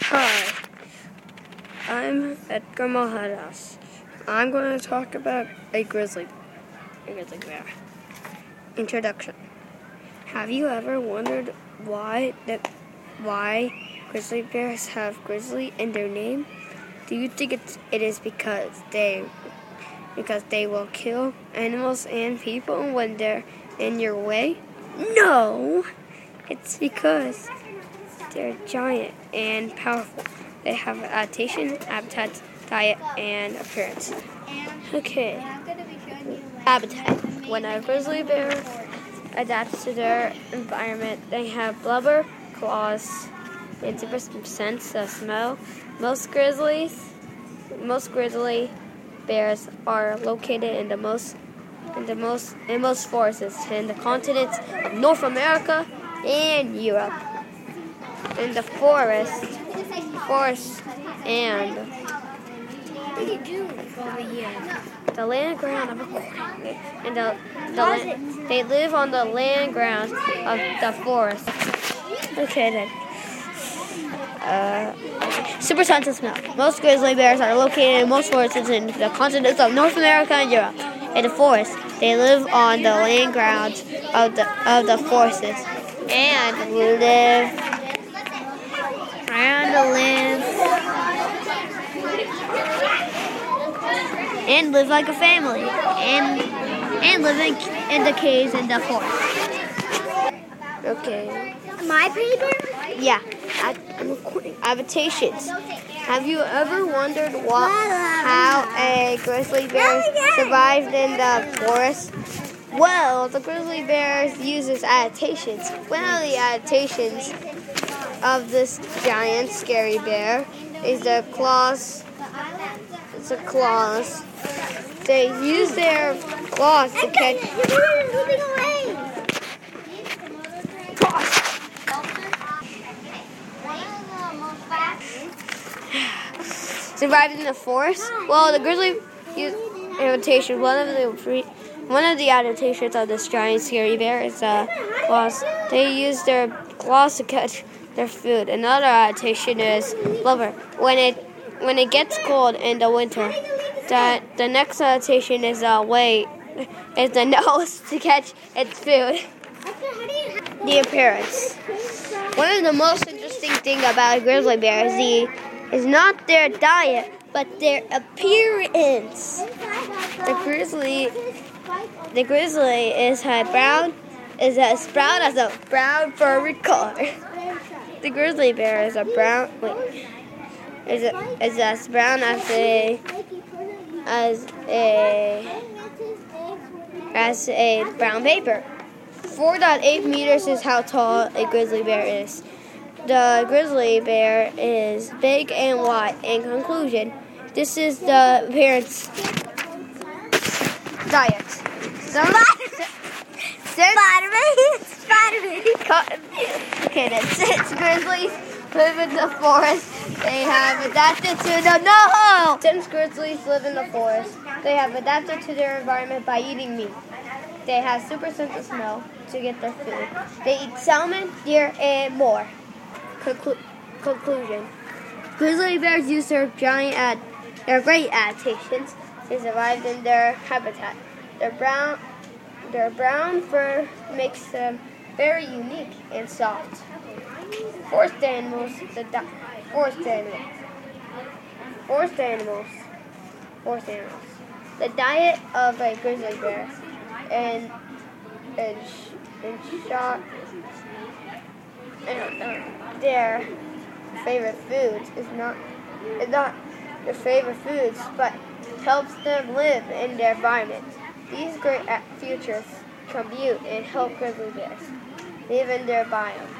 Hi, I'm Edgar Mojadas. I'm going to talk about a grizzly bear. Introduction. Have you ever wondered why grizzly bears have grizzly in their name? Do you think it is because they will kill animals and people when they're in your way? No, it's because they're giant and powerful. They have adaptation, habitat, diet, and appearance. Okay. Habitat. When a grizzly bear adapts to their environment, they have blubber, claws, and super sense of smell. Most grizzly bears are located in most forests in the continents of North America and Europe. In the forest and the land ground of they live on the land ground of the forest. Okay then. Super sense of smell. Most grizzly bears are located in most forests in the continents of North America and Europe. In the forest, they live on the land grounds of the forests and live like a family and live in the caves in the forest. Okay. My paper? Yeah. I'm recording. Adaptations. Have you ever wondered how a grizzly bear survived in the forest? Well, the grizzly bear uses adaptations. One of the adaptations of this giant scary bear is the claws. It's the claws. They use their claws to catch. Survived in the forest. Well, the grizzly use adaptation. One of the adaptations of this giant scary bear is claws. They use their claws to catch their food. Another adaptation is blubber. When it gets cold in the winter, the next adaptation is the nose to catch its food. The appearance. One of the most interesting things about a grizzly bear is not their diet, but their appearance. The grizzly is as brown as a brown furry color. The grizzly bear is as brown as a brown paper. 4.8 meters is how tall a grizzly bear is. The grizzly bear is big and wide. In conclusion, this is the appearance. Diet. Spider-Man. Okay, then since grizzlies live in the forest, they have adapted to Since grizzlies live in the forest, they have adapted to their environment by eating meat. They have super sense of smell to get their food. They eat salmon, deer, and more. Conclusion. Grizzly bears use their great adaptations to survive in their habitat. Their brown fur makes them very unique and soft. Forest animals. The diet of a grizzly bear and their favorite foods is not their favorite foods, but helps them live in their environment. These great features contribute and help grizzly bears live in their biome.